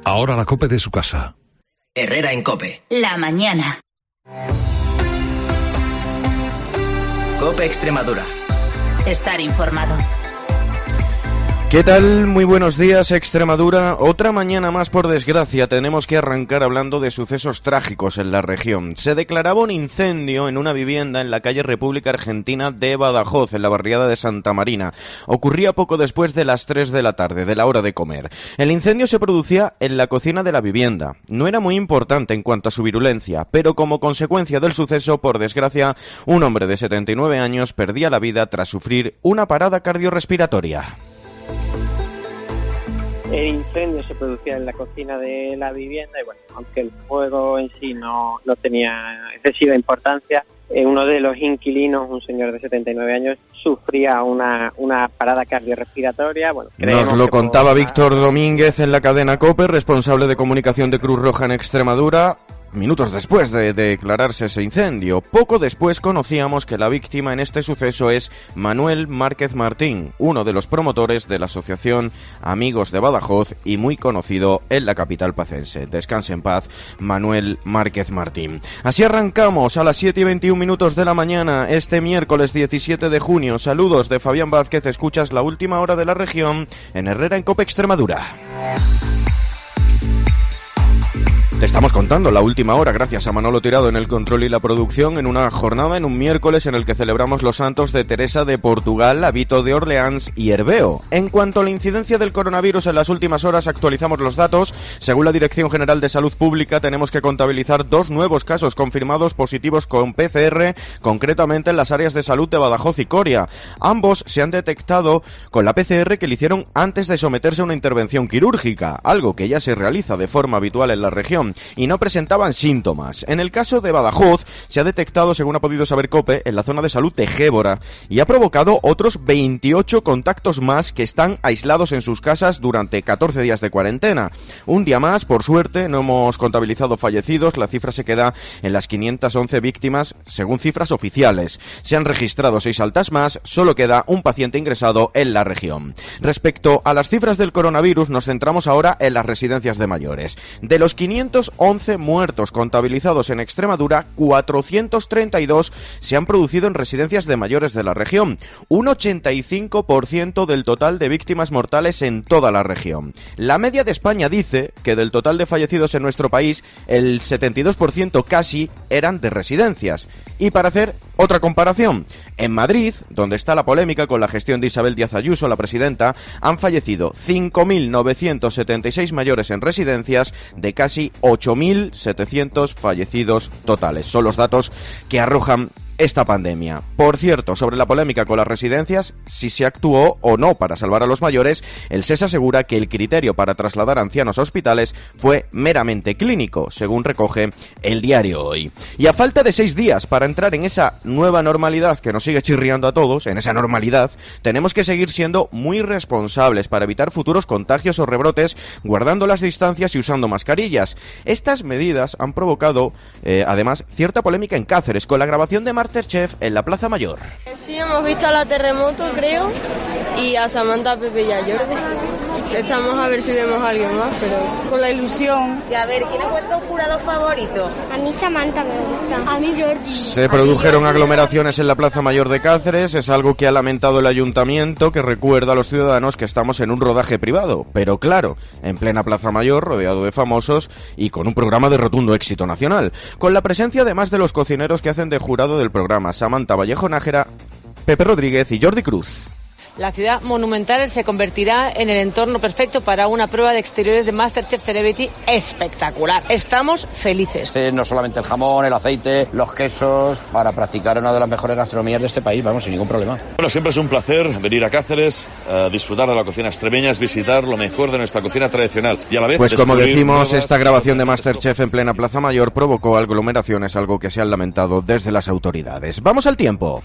Ahora la COPE de su casa. Herrera en COPE. La mañana. COPE Extremadura. Estar informado. ¿Qué tal? Muy buenos días, Extremadura. Otra mañana más, por desgracia, tenemos que arrancar hablando de sucesos trágicos en la región. Se declaraba un incendio en una vivienda en la calle República Argentina de Badajoz, en la barriada de Santa Marina. Ocurría poco después de las 3 de la tarde, de la hora de comer. El incendio se producía en la cocina de la vivienda. No era muy importante en cuanto a su virulencia, pero como consecuencia del suceso, por desgracia, un hombre de 79 años perdía la vida tras sufrir una parada cardiorrespiratoria. El incendio se producía en la cocina de la vivienda y bueno, aunque el fuego en sí no tenía excesiva importancia, uno de los inquilinos, un señor de 79 años, sufría una parada cardiorrespiratoria. Bueno, nos lo contaba Víctor Domínguez en la cadena COPE, responsable de comunicación de Cruz Roja en Extremadura. Minutos después de declararse ese incendio, poco después conocíamos que la víctima en este suceso es Manuel Márquez Martín, uno de los promotores de la asociación Amigos de Badajoz y muy conocido en la capital pacense. Descanse en paz, Manuel Márquez Martín. Así arrancamos a las 7:21 de la mañana, este miércoles 17 de junio. Saludos de Fabián Vázquez, escuchas la última hora de la región en Herrera en COPE Extremadura. Te estamos contando la última hora gracias a Manolo Tirado en el control y la producción, en una jornada, en un miércoles en el que celebramos los santos de Teresa de Portugal, Avito de Orleans y Herbeo. En cuanto a la incidencia del coronavirus en las últimas horas, actualizamos los datos. Según la Dirección General de Salud Pública, tenemos que contabilizar 2 nuevos casos confirmados positivos con PCR, concretamente en las áreas de salud de Badajoz y Coria. Ambos se han detectado con la PCR que le hicieron antes de someterse a una intervención quirúrgica, algo que ya se realiza de forma habitual en la región, y no presentaban síntomas. En el caso de Badajoz, se ha detectado, según ha podido saber COPE, en la zona de salud de Gébora, y ha provocado otros 28 contactos más que están aislados en sus casas durante 14 días de cuarentena. Un día más, por suerte, no hemos contabilizado fallecidos, la cifra se queda en las 511 víctimas, según cifras oficiales. Se han registrado 6 altas más, solo queda un paciente ingresado en la región. Respecto a las cifras del coronavirus, nos centramos ahora en las residencias de mayores. De los 511 muertos contabilizados en Extremadura, 432 se han producido en residencias de mayores de la región, un 85% del total de víctimas mortales en toda la región. La media de España dice que del total de fallecidos en nuestro país, el 72% casi eran de residencias. Y para hacer otra comparación, en Madrid, donde está la polémica con la gestión de Isabel Díaz Ayuso, la presidenta, han fallecido 5.976 mayores en residencias de casi 8.700 fallecidos totales. Son los datos que arrojan esta pandemia. Por cierto, sobre la polémica con las residencias, si se actuó o no para salvar a los mayores, el SES asegura que el criterio para trasladar ancianos a hospitales fue meramente clínico, según recoge el diario Hoy. Y a falta de 6 días para entrar en esa nueva normalidad que nos sigue chirriando a todos, en esa normalidad, tenemos que seguir siendo muy responsables para evitar futuros contagios o rebrotes, guardando las distancias y usando mascarillas. Estas medidas han provocado, además, cierta polémica en Cáceres, con la grabación de Masterchef en la Plaza Mayor. Sí, hemos visto a la Terremoto, creo, y a Samantha, Pepe y a Jordi. Estamos a ver si vemos a alguien más, pero con la ilusión. Y a ver, ¿quién es vuestro jurado favorito? A mí Samantha me gusta. A mí Jordi. Se produjeron aglomeraciones en la Plaza Mayor de Cáceres, es algo que ha lamentado el ayuntamiento, que recuerda a los ciudadanos que estamos en un rodaje privado, pero claro, en plena Plaza Mayor, rodeado de famosos y con un programa de rotundo éxito nacional, con la presencia además de los cocineros que hacen de jurado del programa, Samantha Vallejo Nájera, Pepe Rodríguez y Jordi Cruz. La ciudad monumental se convertirá en el entorno perfecto para una prueba de exteriores de Masterchef Celebrity espectacular. Estamos felices. No solamente el jamón, el aceite, los quesos, para practicar una de las mejores gastronomías de este país, vamos, sin ningún problema. Bueno, siempre es un placer venir a Cáceres, disfrutar de la cocina extremeña, es visitar lo mejor de nuestra cocina tradicional y a la vez... Pues como decimos, esta grabación de Masterchef en plena Plaza Mayor provocó aglomeraciones, algo que se han lamentado desde las autoridades. ¡Vamos al tiempo!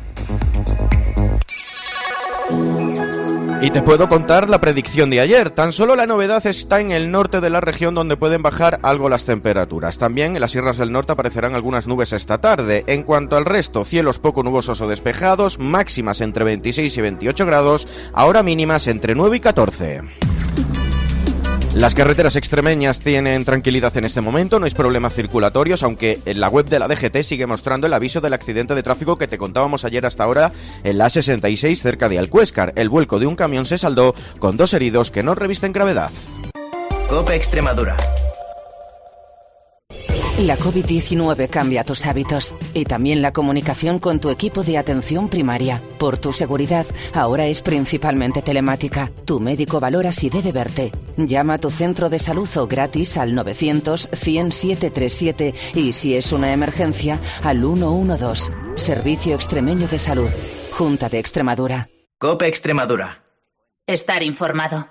Y te puedo contar la predicción de ayer. Tan solo la novedad está en el norte de la región, donde pueden bajar algo las temperaturas. También en las sierras del norte aparecerán algunas nubes esta tarde. En cuanto al resto, cielos poco nubosos o despejados, máximas entre 26 y 28 grados, ahora mínimas entre 9 y 14. Las carreteras extremeñas tienen tranquilidad en este momento, no hay problemas circulatorios, aunque en la web de la DGT sigue mostrando el aviso del accidente de tráfico que te contábamos ayer hasta ahora en la A66 cerca de Alcuéscar. El vuelco de un camión se saldó con 2 heridos que no revisten gravedad. COPE Extremadura. La COVID-19 cambia tus hábitos y también la comunicación con tu equipo de atención primaria. Por tu seguridad, ahora es principalmente telemática. Tu médico valora si debe verte. Llama a tu centro de salud o gratis al 900-100-737 y si es una emergencia, al 112. Servicio Extremeño de Salud. Junta de Extremadura. COPE Extremadura. Estar informado.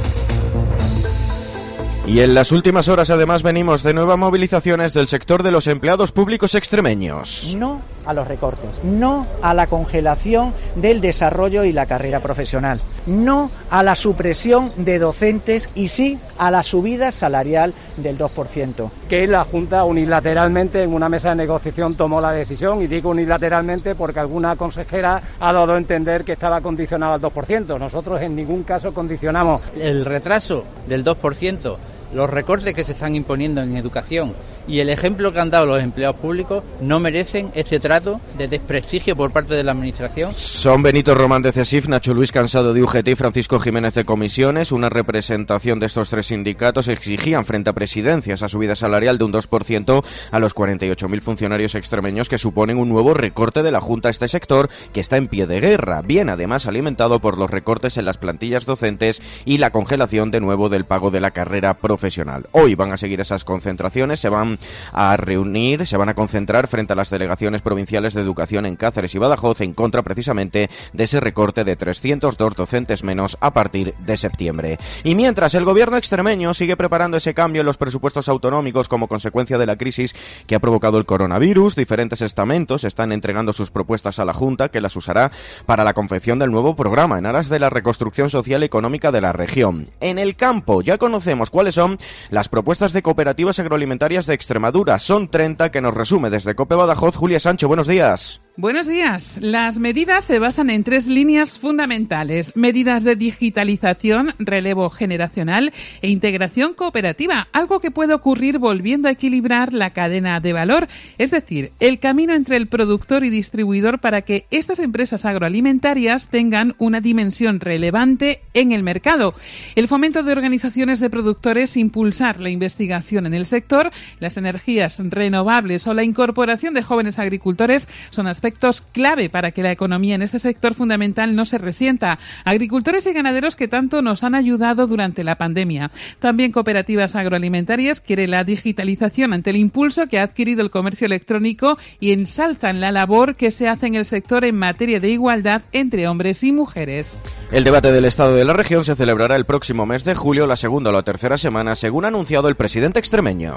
Y en las últimas horas además venimos de nuevas movilizaciones del sector de los empleados públicos extremeños. No a los recortes, no a la congelación del desarrollo y la carrera profesional, no a la supresión de docentes y sí a la subida salarial del 2%. Que la Junta unilateralmente en una mesa de negociación tomó la decisión, y digo unilateralmente porque alguna consejera ha dado a entender que estaba condicionado al 2%. Nosotros en ningún caso condicionamos el retraso del 2%. Los recortes que se están imponiendo en educación y el ejemplo que han dado los empleados públicos no merecen este trato de desprestigio por parte de la Administración. Son Benito Román de CESIF, Nacho Luis Cansado de UGT y Francisco Jiménez de Comisiones. Una representación de estos 3 sindicatos exigían frente a Presidencia esa subida salarial de un 2% a los 48.000 funcionarios extremeños, que suponen un nuevo recorte de la Junta a este sector que está en pie de guerra, bien además alimentado por los recortes en las plantillas docentes y la congelación de nuevo del pago de la carrera profesional. Hoy van a seguir esas concentraciones, se van a reunir, se van a concentrar frente a las delegaciones provinciales de educación en Cáceres y Badajoz en contra precisamente de ese recorte de 302 docentes menos a partir de septiembre. Y mientras el gobierno extremeño sigue preparando ese cambio en los presupuestos autonómicos como consecuencia de la crisis que ha provocado el coronavirus, diferentes estamentos están entregando sus propuestas a la Junta, que las usará para la confección del nuevo programa en aras de la reconstrucción social y económica de la región. En el campo ya conocemos cuáles son las propuestas de cooperativas agroalimentarias de Extremadura. Son 30 que nos resume desde COPE Badajoz Julia Sancho. Buenos días. Buenos días. Las medidas se basan en 3 líneas fundamentales: medidas de digitalización, relevo generacional e integración cooperativa, algo que puede ocurrir volviendo a equilibrar la cadena de valor, es decir, el camino entre el productor y distribuidor para que estas empresas agroalimentarias tengan una dimensión relevante en el mercado. El fomento de organizaciones de productores, impulsar la investigación en el sector, las energías renovables o la incorporación de jóvenes agricultores son aspectos clave para que la economía en este sector fundamental no se resienta. Agricultores y ganaderos que tanto nos han ayudado durante la pandemia. También cooperativas agroalimentarias quieren la digitalización ante el impulso que ha adquirido el comercio electrónico y ensalzan la labor que se hace en el sector en materia de igualdad entre hombres y mujeres. El debate del Estado de la región se celebrará el próximo mes de julio, la segunda o la tercera semana, según ha anunciado el presidente extremeño.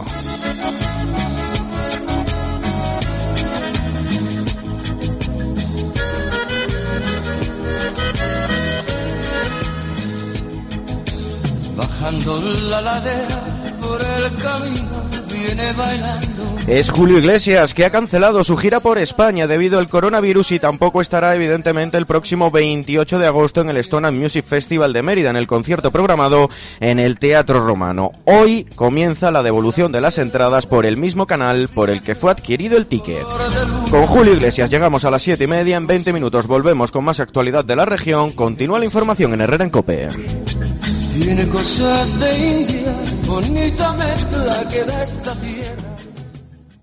Bajando la ladera por el camino viene bailando. Es Julio Iglesias, que ha cancelado su gira por España debido al coronavirus y tampoco estará evidentemente el próximo 28 de agosto en el Stone Music Festival de Mérida, en el concierto programado en el Teatro Romano. Hoy comienza la devolución de las entradas por el mismo canal por el que fue adquirido el ticket. Con Julio Iglesias llegamos a las 7:30, en 20 minutos volvemos con más actualidad de la región. Continúa la información en Herrera en COPE. Tiene cosas de India, bonita mezcla que da esta tierra.